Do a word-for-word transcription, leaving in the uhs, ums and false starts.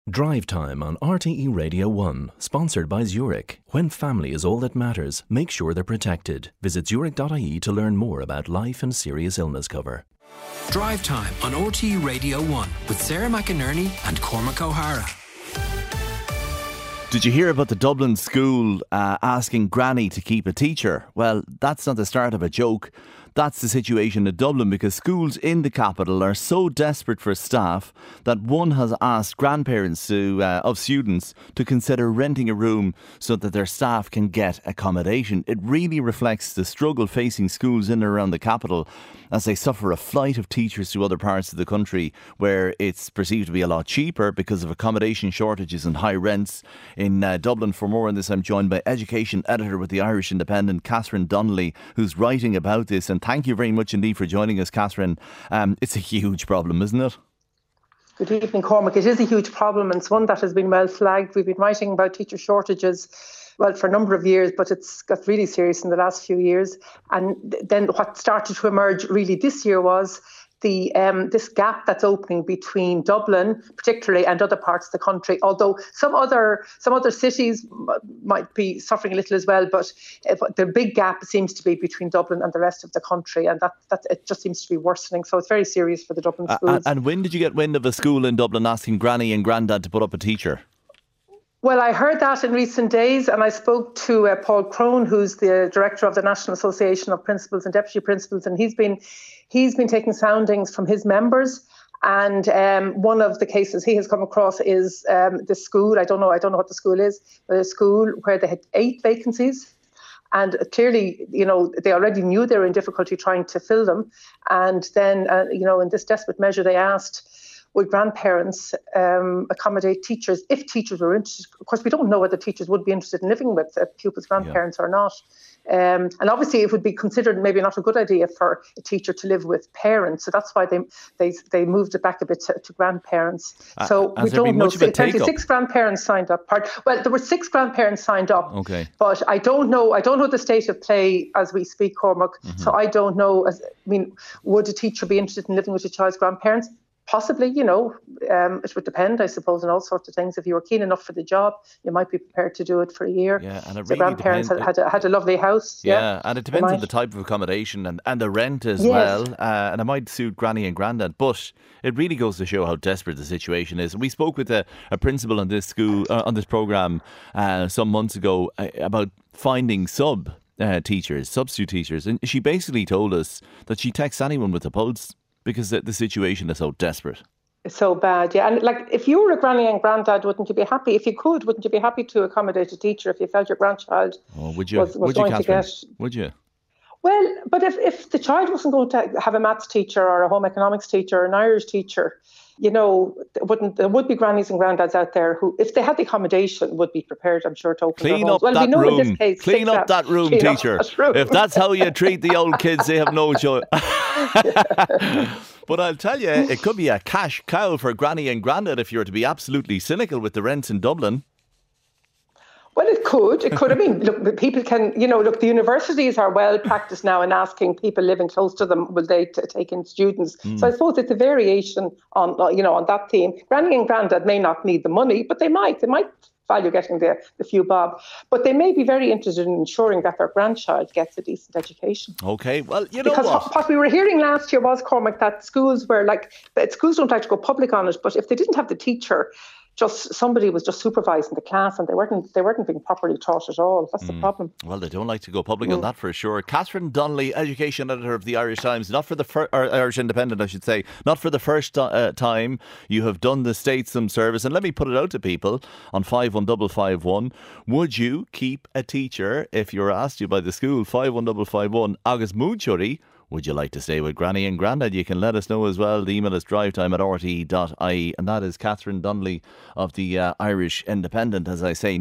Drive Time on R T E Radio one, sponsored by Zurich. When family is all that matters, make sure they're protected. Visit zurich dot I E to learn more about life and serious illness cover. Drive Time on R T E Radio one with Sarah McInerney and Cormac O'Hara. Did you hear about the Dublin school uh, asking Granny to keep a teacher? Well, that's not the start of a joke. That's the situation in Dublin, because schools in the capital are so desperate for staff that one has asked grandparents to, uh, of students to consider renting a room so that their staff can get accommodation. It really reflects the struggle facing schools in and around the capital as they suffer a flight of teachers to other parts of the country where it's perceived to be a lot cheaper because of accommodation shortages and high rents in uh, Dublin. For more on this, I'm joined by education editor with the Irish Independent, Catherine Donnelly, who's writing about this. And thank you very much indeed for joining us, Catherine. Um, it's a huge problem, isn't it? Good evening, Cormac. It is a huge problem, and it's one that has been well flagged. We've been writing about teacher shortages, well, for a number of years, but it's got really serious in the last few years. And then what started to emerge really this year was the um, this gap that's opening between Dublin, particularly, and other parts of the country. Although some other some other cities might be suffering a little as well, but the big gap seems to be between Dublin and the rest of the country, and that that it just seems to be worsening. So it's very serious for the Dublin schools. Uh, and when did you get wind of a school in Dublin asking Granny and Grandad to put up a teacher? Well, I heard that in recent days, and I spoke to uh, Paul Crone, who's the director of the National Association of Principals and Deputy Principals, and he's been he's been taking soundings from his members. And um, one of the cases he has come across is um, the school. I don't know. I don't know what the school is, but a school where they had eight vacancies. And clearly, you know, they already knew they were in difficulty trying to fill them. And then, uh, you know, in this desperate measure, they asked, would grandparents um, accommodate teachers if teachers were interested? Of course, we don't know whether teachers would be interested in living with uh, pupils' grandparents yeah. or not. Um, and obviously, it would be considered maybe not a good idea for a teacher to live with parents. So that's why they they, they moved it back a bit to, to grandparents. Uh, so we don't know. twenty-six grandparents signed up. Part, well, there were six grandparents signed up. Okay. But I don't know. I don't know the state of play as we speak, Cormac. Mm-hmm. So I don't know. As, I mean, would a teacher be interested in living with a child's grandparents? Possibly, you know, um, it would depend, I suppose, on all sorts of things. If you were keen enough for the job, you might be prepared to do it for a year. Yeah, and it the really grandparents depends. had, had, a, had a lovely house. Yeah, yeah and it depends on the type of accommodation and, and the rent as yes. well. Uh, and it might suit Granny and Grandad, but it really goes to show how desperate the situation is. We spoke with a, a principal on this school uh, on this programme uh, some months ago uh, about finding sub uh, teachers, substitute teachers, and she basically told us that she texts anyone with a pulse because the, the situation is so desperate. It's so bad, yeah. And like, if you were a granny and granddad, wouldn't you be happy? If you could, wouldn't you be happy to accommodate a teacher if you felt your grandchild oh, would you? was, was would going you, to get? Would you? Well, but if, if the child wasn't going to have a maths teacher or a home economics teacher or an Irish teacher, you know, wouldn't there would be grannies and granddads out there who, if they had the accommodation, would be prepared, I'm sure, to open Clean their up homes. Well, that we know room. In this case, Clean up that room, Clean teacher. That room. If that's how you treat the old kids, they have no choice. But I'll tell you, it could be a cash cow for Granny and Grandad if you were to be absolutely cynical with the rents in Dublin. Well, it could. It could. I mean, look, people can, you know, look, the universities are well practiced now in asking people living close to them, will they t- take in students? Mm. So I suppose it's a variation on, you know, on that theme. Granny and Grandad may not need the money, but they might. They might value getting the, the few bob. But they may be very interested in ensuring that their grandchild gets a decent education. Okay, well, you know because what? Because what we were hearing last year was, Cormac, that schools were like, that schools don't like to go public on it, but if they didn't have the teacher, just somebody was just supervising the class and they weren't they weren't being properly taught at all. That's mm. the problem. Well, they don't like to go public mm. on that for sure. Catherine Donnelly, education editor of the Irish Times, not for the fir- or Irish Independent, I should say, not for the first uh, time you have done the state some service. And let me put it out to people on five one five five one. Would you keep a teacher if you were asked you by the school? five one five five one. Agus Moonchuri. Would you like to stay with Granny and Grandad? You can let us know as well. The email is drivetime at r t e dot i e. And that is Catherine Donnelly of the uh, Irish Independent, as I say.